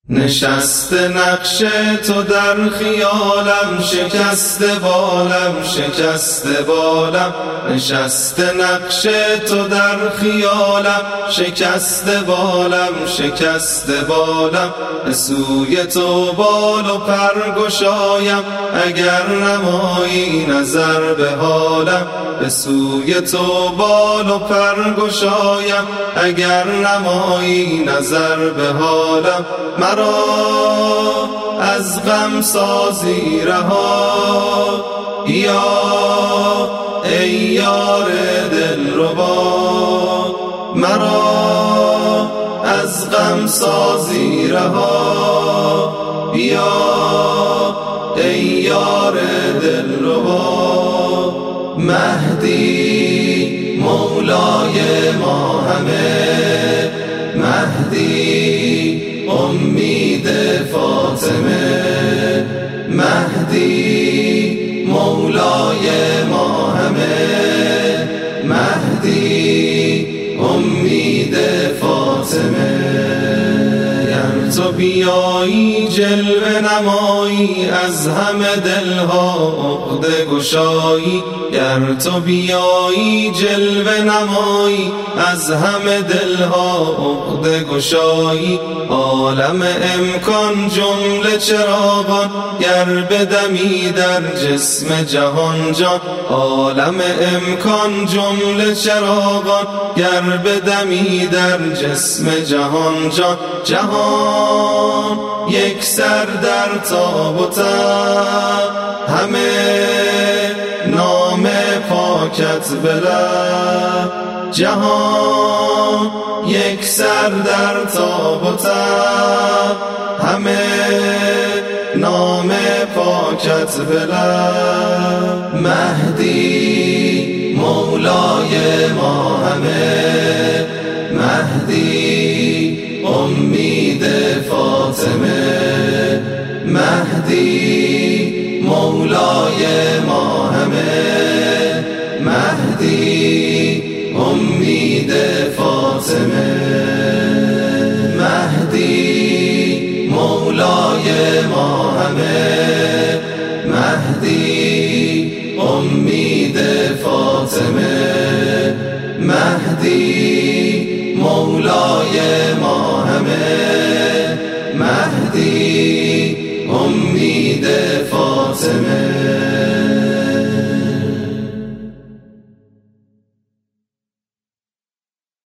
نشسته نقش تو در خیالم، شکسته بالم شکسته بالم. نشسته نقش تو در خیالم، شکسته بالم شکسته بالم. به سوی تو بال و پر گشایم، اگر نمایی نظر به حالم. به سوی تو بال و پر گشایم، اگر نمایی نظر به حالم. مرا از غم سازی رها، یا ای یار دلربا. مرا از غم سازی رها، یا ای یار دلربا. مهدی مولای ما همه، مهدی امید فاطمه. مهدی مولای ما همه، مهدی امید فاطمه. گر تو بیایی جلوه نمایی، از همه دلها عقده گشایی. گر تو بیایی جلوه نمایی، از همه دلها عقده گشایی. عالم امکان جمله چراغان، گر بدمی در جسم جهان جان. عالم امکان جمله چراغان، گر بدمی در جسم جهان جان. جهان یک سر در تاب و تب، همه نام پاکت بلب. جهان یک سر در تاب و تب، همه نام پاکت بلب. مهدی مولای ما همه، مهدی امید فاطمه. مهدی مولای ما همه، مهدی امید فاطمه. مهدی مولای ما همه، مهدی امید فاطمه. مهدی مولای ما همه، مهدی امید فاطمه.